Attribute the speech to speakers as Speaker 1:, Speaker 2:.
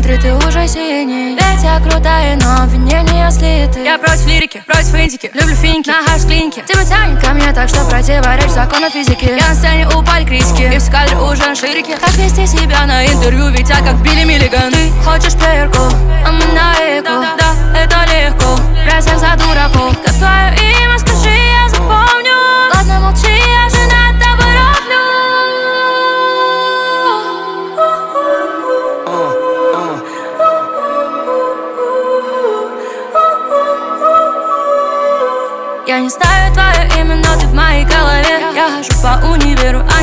Speaker 1: Смотри, ты уже синий. Ведь я крутая, но обвинения слиты. Я против лирики, против индики. Люблю финики, нахожусь в клинике. Тебя тянет ко мне так, что противоречит закону физики. Я на сцене упали критики, и в кадре уже на ширике. Как вести себя на интервью, ведь я как Билли Миллиган. Ты хочешь проверку, а мы на эко. Да, это легко, брать всех за дураков. Как твое имя, скажи, я запомню. Ладно, молчи, я же над тобой роблю. Я не знаю твое имя, но ты в моей голове. Я хожу по универу,